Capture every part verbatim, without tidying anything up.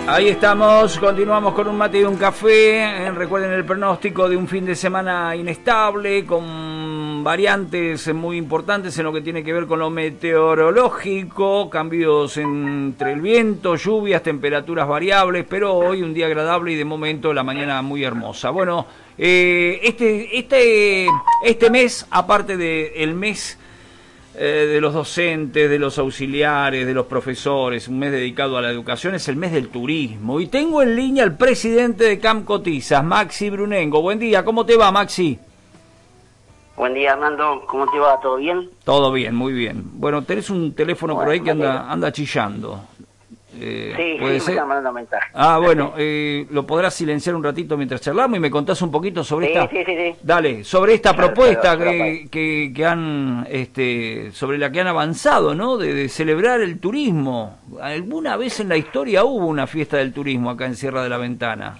Ahí estamos, continuamos con un mate y un café. Recuerden el pronóstico de un fin de semana inestable, con variantes muy importantes en lo que tiene que ver con lo meteorológico, cambios entre el viento, lluvias, temperaturas variables, pero hoy un día agradable y de momento la mañana muy hermosa. Bueno, eh, este, este, este mes, aparte del mes Eh, de los docentes, de los auxiliares, de los profesores, un mes dedicado a la educación, es el mes del turismo. Y tengo en línea al presidente de Camp Cotizas, Maxi Brunengo. Buen día, ¿cómo te va, Maxi? Buen día, Armando, ¿cómo te va? ¿Todo bien? Todo bien, muy bien. Bueno, tenés un teléfono bueno, por ahí que anda, anda chillando. Eh, sí, ¿puede sí, ser? me están mandando mensajes. Ah, bueno, eh, lo podrás silenciar un ratito mientras charlamos y me contás un poquito sobre sí, esta... Sí, sí, sí. Dale, sobre esta Claro, propuesta claro, que, claro. que, que han, este, sobre la que han avanzado, ¿no? De, de celebrar el turismo. ¿Alguna vez en la historia hubo una fiesta del turismo acá en Sierra de la Ventana?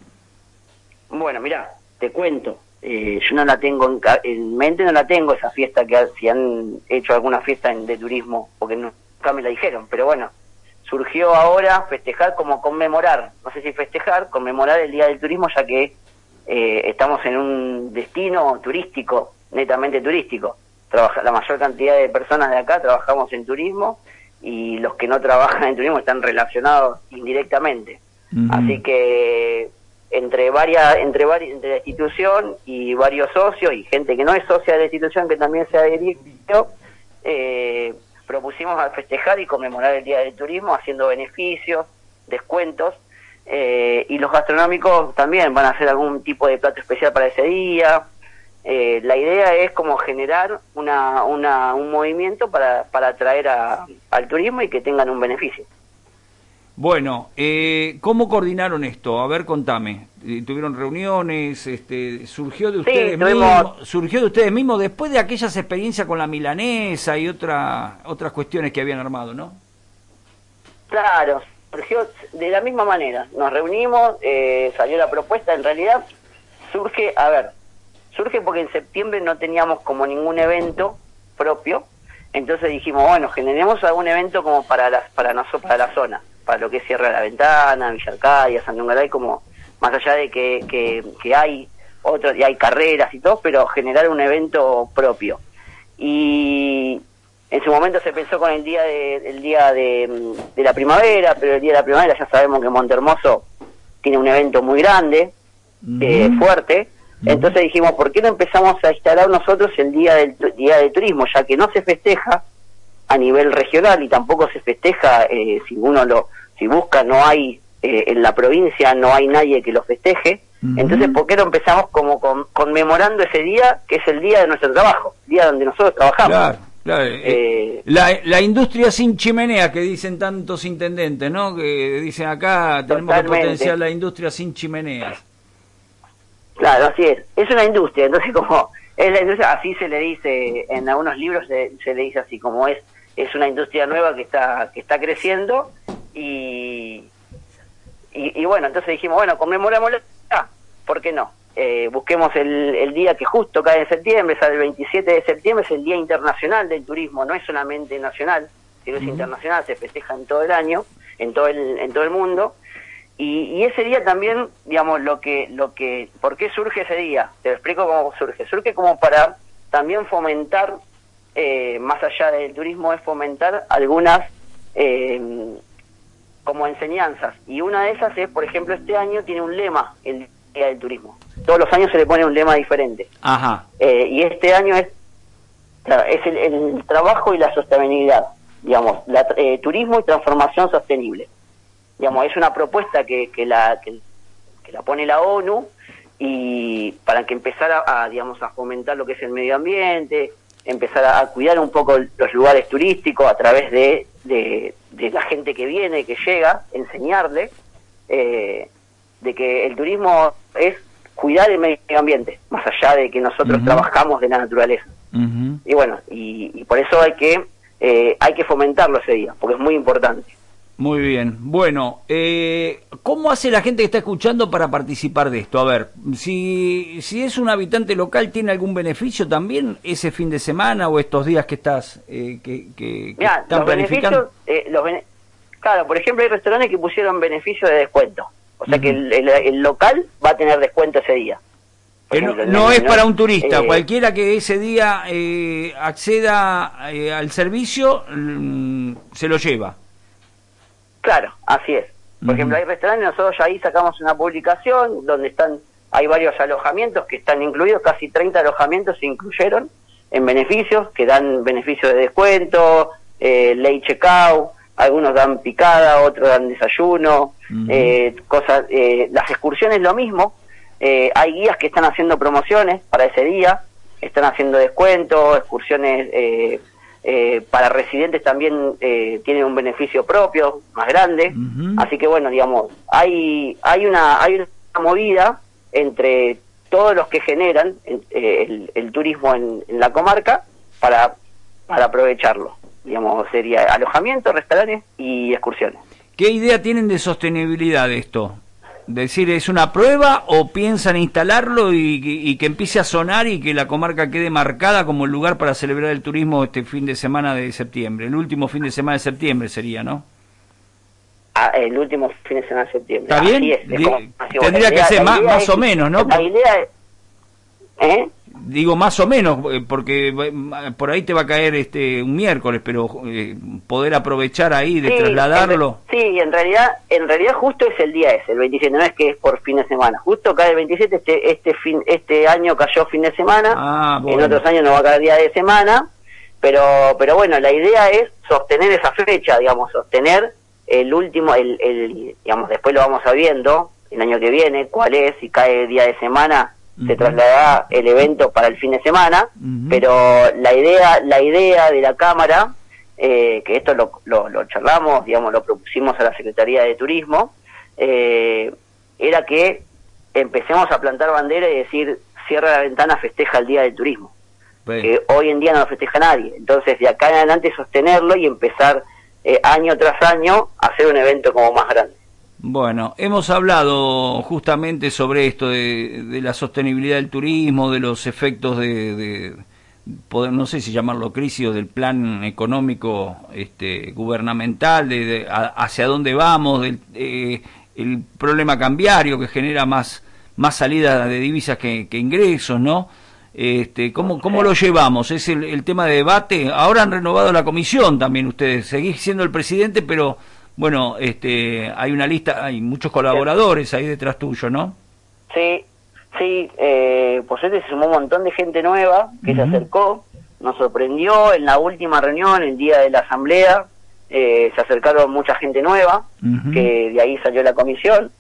Bueno, mirá, te cuento. Eh, yo no la tengo en, ca- en mente, no la tengo esa fiesta que ha- si han hecho alguna fiesta en- de turismo, porque nunca me la dijeron, pero bueno. Surgió ahora festejar como conmemorar, no sé si festejar, conmemorar el Día del Turismo, ya que eh, estamos en un destino turístico, netamente turístico. Trabaja, la mayor cantidad de personas de acá trabajamos en turismo y los que no trabajan en turismo están relacionados indirectamente. Uh-huh. Así que entre varias, entre varias, entre la institución y varios socios y gente que no es socia de la institución que también se adhirió, eh, propusimos a festejar y conmemorar el Día del Turismo haciendo beneficios, descuentos, eh, y los gastronómicos también van a hacer algún tipo de plato especial para ese día. Eh, la idea es como generar una, una, un movimiento para, para atraer a, al turismo y que tengan un beneficio. Bueno, eh, ¿cómo coordinaron esto? A ver, contame. ¿Tuvieron reuniones? Este, ¿Surgió de ustedes Sí, tuvimos... mismos? ¿Surgió de ustedes mismos después de aquellas experiencias con la milanesa y otra, otras cuestiones que habían armado, no? Claro, surgió de la misma manera. Nos reunimos, eh, salió la propuesta. En realidad surge, a ver, surge porque en septiembre no teníamos como ningún evento propio. Entonces dijimos, bueno, generemos algún evento como para la, para nosotros, para la zona, para lo que es Sierra de la Ventana, Villa Arcadia, Sandungaray, como más allá de que, que, que hay otros, y hay carreras y todo, pero generar un evento propio. Y en su momento se pensó con el día de, el día de, de la primavera, pero el día de la primavera ya sabemos que Montehermoso tiene un evento muy grande, uh-huh. eh, fuerte. Uh-huh. Entonces dijimos, ¿por qué no empezamos a instalar nosotros el día del día del turismo? Ya que no se festeja a nivel regional y tampoco se festeja, eh, si uno lo si busca, no hay eh, en la provincia, no hay nadie que lo festeje. Uh-huh. Entonces, ¿por qué no empezamos como con, conmemorando ese día, que es el día de nuestro trabajo, el día donde nosotros trabajamos? Claro, claro. Eh, la, la industria sin chimenea, que dicen tantos intendentes, ¿no? Que dicen acá, tenemos totalmente. que potenciar la industria sin chimeneas. Claro, así es. Es una industria, entonces como es la industria, así se le dice, en algunos libros se, se le dice así, como es es una industria nueva que está que está creciendo y y, y bueno, entonces dijimos, bueno, conmemorémoslo, ah, ¿por qué no? Eh, busquemos el, el día que justo cae en septiembre, es el veintisiete de septiembre, es el Día Internacional del Turismo, no es solamente nacional, sino es uh-huh. internacional, se festeja en todo el año, en todo el en todo el mundo. Y, y ese día también, digamos, lo que, lo que, ¿por qué surge ese día? Te lo explico cómo surge. Surge como para también fomentar, eh, más allá del turismo, es fomentar algunas eh, como enseñanzas. Y una de esas es, por ejemplo, este año tiene un lema, el Día del Turismo. Todos los años se le pone un lema diferente. Ajá. Eh, y este año es, claro, es el, el trabajo y la sostenibilidad, digamos, la, eh, turismo y transformación sostenible. Digamos, es una propuesta que, que la que, que la pone la ONU y para que empezara a, digamos, a fomentar lo que es el medio ambiente, empezar a, a cuidar un poco los lugares turísticos a través de, de, de la gente que viene, que llega, enseñarle eh, de que el turismo es cuidar el medio ambiente, más allá de que nosotros uh-huh. trabajamos de la naturaleza. Uh-huh. Y bueno, y, y por eso hay que eh, hay que fomentarlo ese día, porque es muy importante. Muy bien. Bueno, eh, ¿cómo hace la gente que está escuchando para participar de esto? A ver, si si es un habitante local, ¿tiene algún beneficio también ese fin de semana o estos días que estás eh, que, que, que Mirá, están los planificando? Beneficios, eh, los bene Claro, por ejemplo, hay restaurantes que pusieron beneficio de descuento. O sea uh-huh. que el, el, el local va a tener descuento ese día. Que no, no es para un turista, eh, cualquiera que ese día eh, acceda eh, al servicio mm, se lo lleva. Claro, así es. Por uh-huh. ejemplo, hay restaurantes, nosotros ya ahí sacamos una publicación donde están, hay varios alojamientos que están incluidos, casi treinta alojamientos se incluyeron en beneficios, que dan beneficios de descuento, eh, late checkout, algunos dan picada, otros dan desayuno, uh-huh. eh, cosas, eh, las excursiones lo mismo. Eh, hay guías que están haciendo promociones para ese día, están haciendo descuentos, excursiones eh, eh, para residentes también eh, tienen un beneficio propio más grande, uh-huh. así que bueno, digamos, hay hay una hay una movida entre todos los que generan eh, el, el turismo en, en la comarca para para aprovecharlo, digamos, sería alojamiento, restaurantes y excursiones. ¿Qué idea tienen de sostenibilidad de esto? Decir, ¿es una prueba o piensan instalarlo y, y, y que empiece a sonar y que la comarca quede marcada como el lugar para celebrar el turismo este fin de semana de septiembre? El último fin de semana de septiembre sería, ¿no? Ah, el último fin de semana de septiembre. ¿Está bien? Es, es como, tendría idea, que ser más, más es, o menos, ¿no? La idea es... ¿Eh? Digo más o menos, porque por ahí te va a caer este un miércoles, pero eh, poder aprovechar ahí de sí, trasladarlo. En, sí, en realidad, en realidad justo es el día ese, el veintisiete, no es que es por fin de semana. Justo cae el veintisiete, este este fin este año cayó fin de semana. Ah, bueno. En otros años no va a caer día de semana, pero pero bueno, la idea es sostener esa fecha, digamos, sostener el último el, el digamos, después lo vamos sabiendo el año que viene cuál es, si cae día de semana se trasladará el evento para el fin de semana, uh-huh. pero la idea la idea de la Cámara, eh, que esto lo, lo, lo charlamos, digamos, lo propusimos a la Secretaría de Turismo, eh, era que empecemos a plantar bandera y decir, cierra la ventana, festeja el Día del Turismo, bueno. que hoy en día no lo festeja nadie. Entonces, de acá en adelante sostenerlo y empezar eh, año tras año a hacer un evento como más grande. Bueno, hemos hablado justamente sobre esto de, de la sostenibilidad del turismo, de los efectos de, de poder, no sé si llamarlo crisis o del plan económico este, gubernamental, de, de a, hacia dónde vamos, del eh, el problema cambiario que genera más más salida de divisas que, que ingresos, ¿no? Este, ¿cómo, ¿Cómo lo llevamos? ¿Es el, el tema de debate? Ahora han renovado la comisión también ustedes, seguís siendo el presidente, pero... Bueno, este, hay una lista, hay muchos colaboradores ahí detrás tuyo, ¿no? Sí, sí, eh, por suerte se sumó un montón de gente nueva que uh-huh. se acercó, nos sorprendió en la última reunión, el día de la asamblea, eh, se acercaron mucha gente nueva, uh-huh. que de ahí salió la comisión,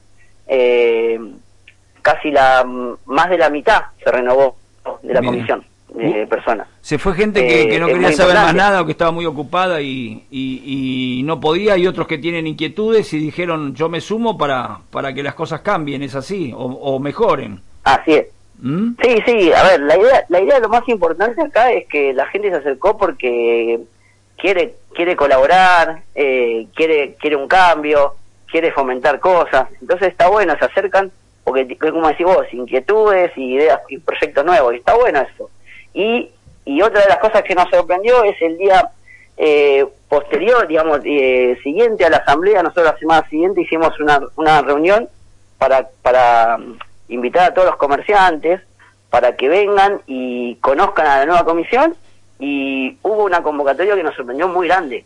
eh, casi la más de la mitad se renovó de la Bien. comisión. De uh, personas. Se fue gente que, eh, que no quería saber importante. más nada o que estaba muy ocupada y, y, y no podía, y otros que tienen inquietudes y dijeron yo me sumo para para que las cosas cambien, ¿es así? O, o mejoren. Así es. ¿Mm? Sí, sí, a ver, la idea, la idea lo más importante acá es que la gente se acercó porque quiere quiere colaborar, eh, quiere quiere un cambio, quiere fomentar cosas, entonces está bueno, se acercan porque, como decís vos, inquietudes y ideas y proyectos nuevos, y está bueno eso. Y, y otra de las cosas que nos sorprendió es el día eh, posterior, digamos, eh, siguiente a la asamblea. Nosotros la semana siguiente hicimos una, una reunión para, para invitar a todos los comerciantes para que vengan y conozcan a la nueva comisión, y hubo una convocatoria que nos sorprendió muy grande,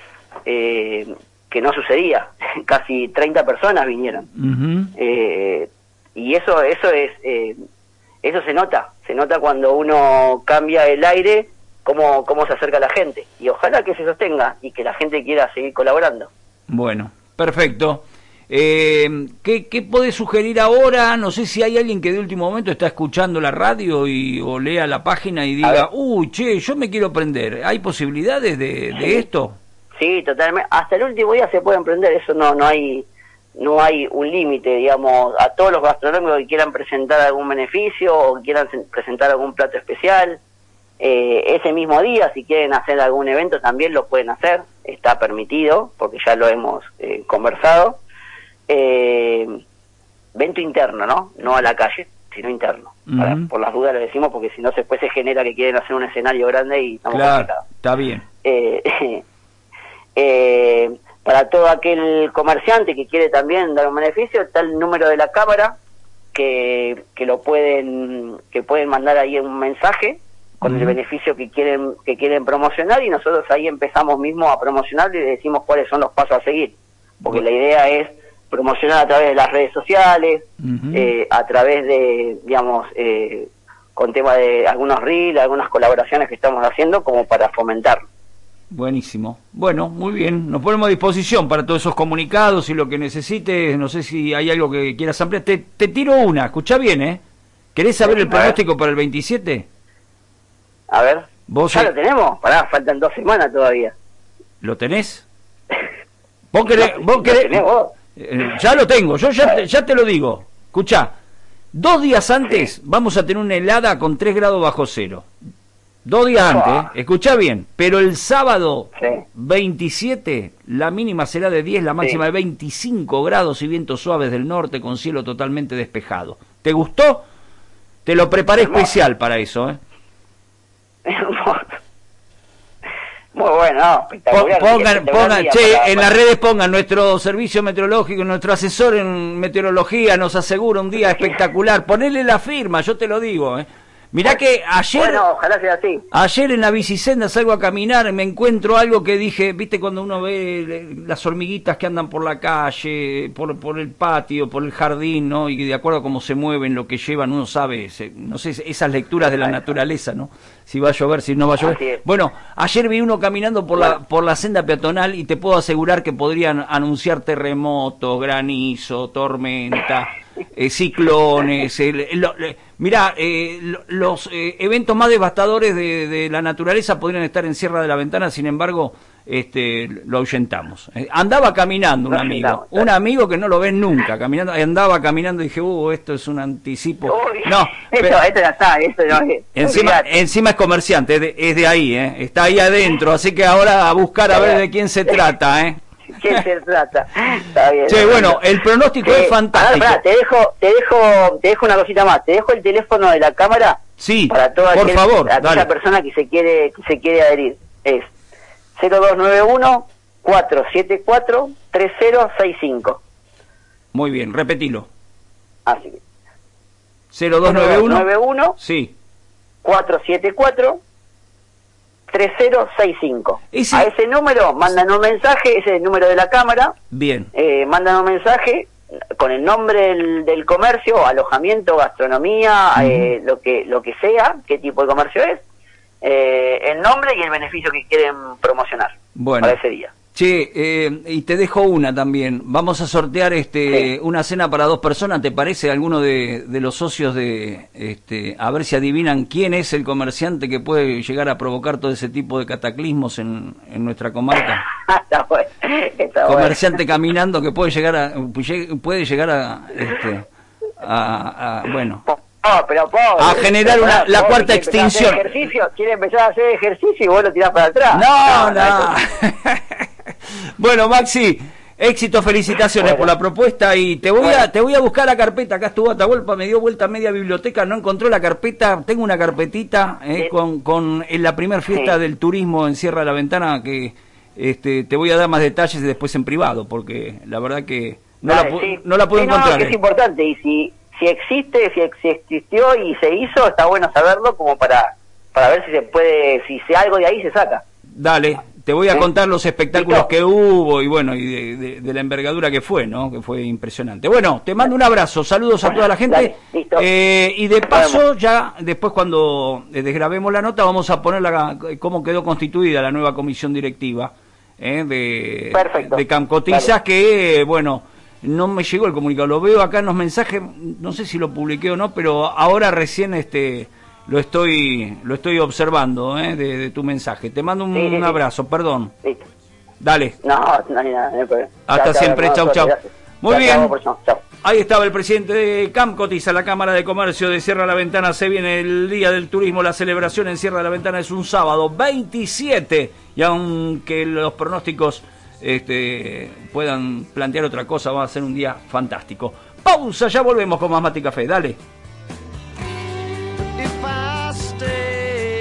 eh, que no sucedía. Casi treinta personas vinieron. Uh-huh. eh, y eso, eso es... Eh, Eso se nota, se nota cuando uno cambia el aire, cómo, cómo se acerca la gente. Y ojalá que se sostenga y que la gente quiera seguir colaborando. Bueno, perfecto. Eh, ¿qué, ¿Qué podés sugerir ahora? No sé si hay alguien que de último momento está escuchando la radio y o lea la página y diga, uy, che, yo me quiero prender. ¿Hay posibilidades de, de sí. esto? Sí, totalmente. Hasta el último día se pueden prender, eso no, no hay... no hay un límite, digamos, a todos los gastronómicos que quieran presentar algún beneficio o quieran presentar algún plato especial, eh, ese mismo día, si quieren hacer algún evento también lo pueden hacer, está permitido, porque ya lo hemos eh, conversado. Eh, evento interno, ¿no? No a la calle, sino interno. Uh-huh. Para, por las dudas lo decimos, porque si no después se genera que quieren hacer un escenario grande y estamos complicados. Claro, está bien. Eh, eh, para todo aquel comerciante que quiere también dar un beneficio, está el número de la cámara, que, que lo pueden, que pueden mandar ahí un mensaje con uh-huh. el beneficio que quieren, que quieren promocionar, y nosotros ahí empezamos mismo a promocionar y le decimos cuáles son los pasos a seguir, porque uh-huh. la idea es promocionar a través de las redes sociales, uh-huh. eh, a través de, digamos, eh, con tema de algunos reels, algunas colaboraciones que estamos haciendo como para fomentarlo. Buenísimo. Bueno, muy bien. Nos ponemos a disposición para todos esos comunicados y lo que necesites. No sé si hay algo que quieras ampliar. Te, te tiro una. Escuchá bien, ¿eh? ¿Querés saber el pronóstico para el veintisiete? A ver. ¿Vos ya eh... lo tenemos? Pará, faltan dos semanas todavía. ¿Lo tenés? ¿Vos querés? ¿Vos querés? ¿Lo tenés vos? Eh, ya lo tengo. Yo ya te, ya te lo digo. Escuchá. Dos días antes sí. vamos a tener una helada con tres grados bajo cero. Dos días antes, ¿eh? Escuchá bien, pero el sábado sí. veintisiete, la mínima será de diez, la máxima sí. de veinticinco grados y vientos suaves del norte con cielo totalmente despejado. ¿Te gustó? Te lo preparé Hermoso. especial para eso, ¿eh? Muy bueno, no, espectacular. Pongan, pongan, che, para, en para... las redes pongan nuestro servicio meteorológico, nuestro asesor en meteorología nos asegura un día espectacular. Ponele la firma, yo te lo digo, ¿eh? Mirá que ayer, bueno, ojalá sea así. Ayer en la bicisenda salgo a caminar, me encuentro algo que dije, viste cuando uno ve las hormiguitas que andan por la calle, por, por el patio, por el jardín, ¿no? Y de acuerdo a cómo se mueven, lo que llevan, uno sabe, se, no sé, esas lecturas de la naturaleza, ¿no? Si va a llover, si no va a llover. Bueno, ayer vi uno caminando por la por la senda peatonal y te puedo asegurar que podrían anunciar terremotos, granizo, tormenta, eh, ciclones, el, el, el, mirá, eh, los eh, eventos más devastadores de, de la naturaleza podrían estar en Sierra de la Ventana, sin embargo, este, lo ahuyentamos. Eh, andaba caminando un lo amigo, un amigo que no lo ves nunca, caminando, andaba caminando y dije, uh, esto es un anticipo. Uy, no, esto, pero, esto ya está, esto no es. Encima, encima es comerciante, es de, es de ahí, eh, está ahí adentro, así que ahora a buscar a ver de quién se trata, eh. ¿Qué se trata? Está bien. Sí, bueno, el pronóstico eh, es fantástico. Pará, pará, te dejo, te dejo, te dejo una cosita más. Te dejo el teléfono de la cámara. Sí. Para toda por aquel, favor, aquella dale. persona que se quiere, que se quiere adherir. Es cero dos nueve uno, cuatro siete cuatro, tres cero seis cinco. Muy bien, repetilo. Así que. cero dos nueve uno. Sí. cuatro siete cuatro. tres cero seis cinco. Ese... A ese número mandan un mensaje, ese es el número de la cámara. Bien. Eh, mandan un mensaje con el nombre del, del comercio, alojamiento, gastronomía, uh-huh. eh, lo que lo que sea, qué tipo de comercio es, eh, el nombre y el beneficio que quieren promocionar bueno. para ese día. Che, eh, y te dejo una también. Vamos a sortear este sí. una cena para dos personas. ¿Te parece alguno de, de los socios de este a ver si adivinan quién es el comerciante que puede llegar a provocar todo ese tipo de cataclismos en, en nuestra comarca? Está bueno, está comerciante bueno. caminando que puede llegar a puede llegar a este a, a bueno No, pero pobre, a generar una, pobre, la pobre, cuarta extinción. Ejercicio, quiere empezar a hacer ejercicio y vos lo tirás para atrás. No, no. no. Bueno, Maxi, éxito, felicitaciones bueno. por la propuesta y te voy bueno. a te voy a buscar la carpeta. Acá estuvo Atahualpa, me dio vuelta a media biblioteca, no encontró la carpeta. Tengo una carpetita eh, sí. con con en la primer fiesta sí. del turismo en Sierra de la Ventana que este te voy a dar más detalles después en privado porque la verdad que no Dale, la sí. no la puedo sí, encontrar. No, que es importante y si si existe, si, si existió y se hizo, está bueno saberlo como para para ver si se puede, si, si algo de ahí se saca. Dale, te voy a ¿Sí? contar los espectáculos ¿Listo? que hubo y bueno, y de, de, de la envergadura que fue, ¿no? Que fue impresionante. Bueno, te mando un abrazo, saludos a toda la gente. Dale, listo. Eh, y de paso, ya después cuando desgrabemos la nota, vamos a poner la, cómo quedó constituida la nueva comisión directiva eh, de, Perfecto. de Camcotizas, que, bueno, no me llegó el comunicado, lo veo acá en los mensajes, no sé si lo publiqué o no, pero ahora recién este lo estoy lo estoy observando eh, de, de tu mensaje. Te mando un, sí, sí, un abrazo, sí. perdón. Listo. Dale. No, no hay nada. No hay problema. Hasta chau, siempre, chau, chau. chau. Muy chau, bien. Chau, chau. Ahí estaba el presidente de Camcotiza, la Cámara de Comercio de Sierra de la Ventana. Se viene el Día del Turismo, la celebración en Sierra de la Ventana es un sábado veintisiete, y aunque los pronósticos este, puedan plantear otra cosa, va a ser un día fantástico. Pausa, ya volvemos con más Mate y Café, dale.